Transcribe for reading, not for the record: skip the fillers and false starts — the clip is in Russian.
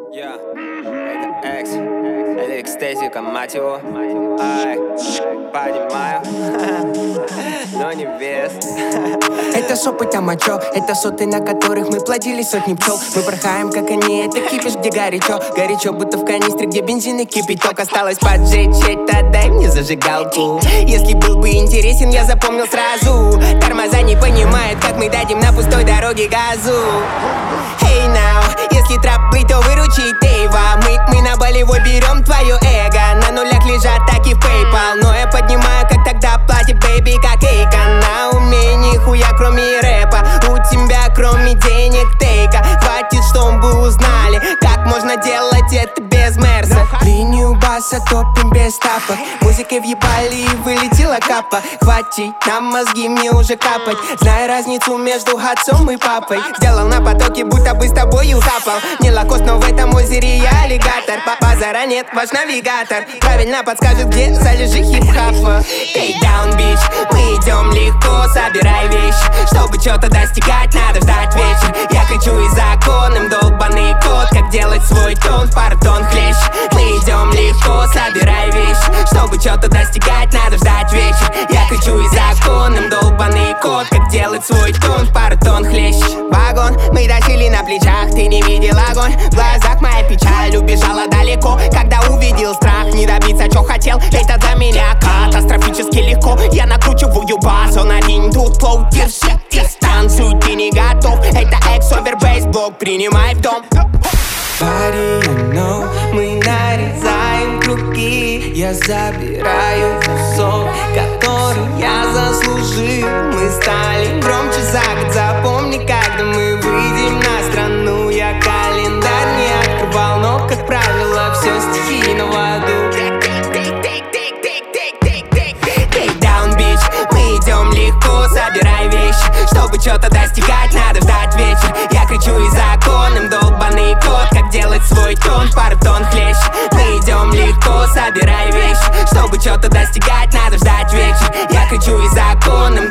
Я, это Экс, это экстезика, мать его. Ай, понимаю, но не без. Это с опытом мачо, это соты, на которых мы плодили сотни пчел. Мы порхаем, как они, это кипиш, где горячо. Горячо, будто в канистре, где бензин и кипяток. Осталось поджечь, это дай мне зажигалку. Если был бы интересен, я запомнил сразу. Тормоза не понимают, как мы дадим на пустой дороге газу. Hey now, если тропы, то выручи Тейва. Мы на болевой берем твое эго. На нулях лежат таки в PayPal. Но я поднимаю, как тогда платит, бэйби, как Эйка. На уме нихуя, кроме рэпа. У тебя, кроме денег, тейка. Хватит, чтобы узнали, как можно делать это без мерса. Линию баса топим без тапок. Музыкой въебали и вылетела капа. Хватит, на мозги мне уже капать. Знаю разницу между отцом и папой. Сделал на потоке, будто бы с тобою хапал. Не лакост, но в этом озере я аллигатор. Базара нет, ваш навигатор правильно подскажет, где залежи хип-хапа. Take down, bitch, мы идем легко, собирай вещи. Чтобы что-то достигать, надо ждать вечер. Я кричу и законным, долбаный код. Как делать свой тон, пардон, хлещ. Мы идем легко, собирай вещи. Чтобы что-то достигать, надо ждать вечер. Я кричу и законным, долбаный код. Как делать свой тон, пардон, хлещ. Вагон мы тащили на плечах, ты не видел огонь. В глазах моя печаль убежала далеко. Когда увидел страх, не добиться, что хотел. Это для меня катастрофически легко. Я накручиваю бас, он один тут флоу. Держи дистанцию, ты не готов. Это экс, овербейс, блок, принимай в дом. Party, you know, мы нарезаем круги. Я забираю кусок, который я заслужил. Мы стали громче за год. Запомни, когда мы выйдем на страну. Я календарь не открывал, но, как правило, все стихийно в аду. Take down, bitch, мы идем легко, собирай вещи. Чтобы что-то достигать, надо ждать вечер. Я кричу и законным, долбаный код. Как делать свой тон, пардон, хлещ. Мы идем легко, собирай вещи. Чтобы что-то достигать, надо ждать вечер. Я кричу и законным,